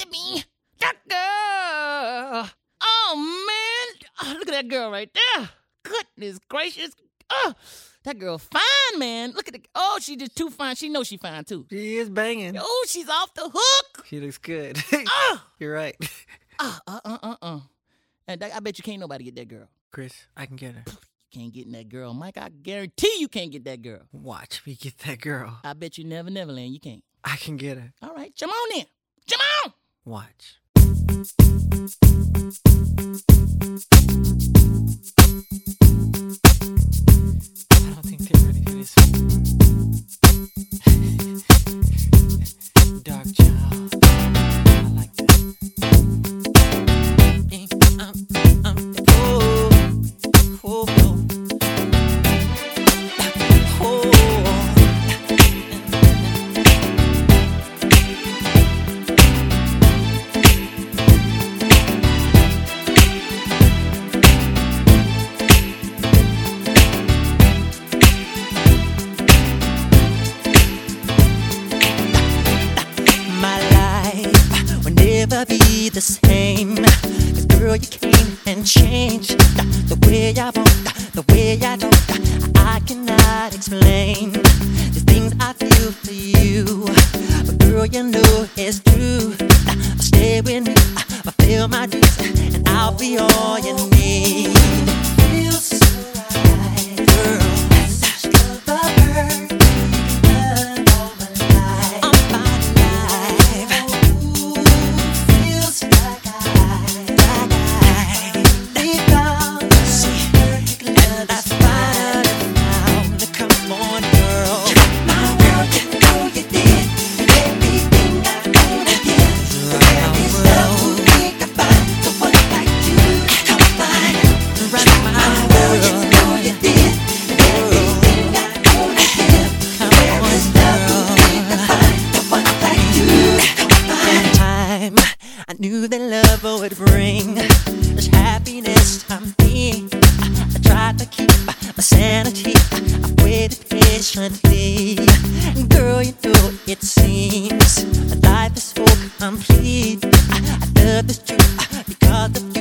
baby. That girl. Oh, man. Oh, look at that girl right there. Goodness gracious. Oh, that girl fine, man. Look at the. Oh, she just too fine. She knows she fine, too. She is banging. Oh, she's off the hook. She looks good. Oh. You're right. And I bet you can't nobody get that girl. Chris, I can get her. You can't get in that girl, Mike. I guarantee you can't get that girl. Watch me get that girl. I bet you Neverland, you can't. I can get her. All right, come on then. Come on. Watch. I don't think they're ready for this. Dark child. I like that. Be the same. 'Cause girl, you came and changed the way I walk, the way I talk. I cannot explain the things I feel for you, but girl, you know it's true. Stay with me, fulfill my dreams, and I'll be all you need. Feels so right, girl. Such the bird. Knew that love would bring this happiness to me. I tried to keep my sanity. I waited patiently. Girl, you know it seems life is so complete. I love this truth because of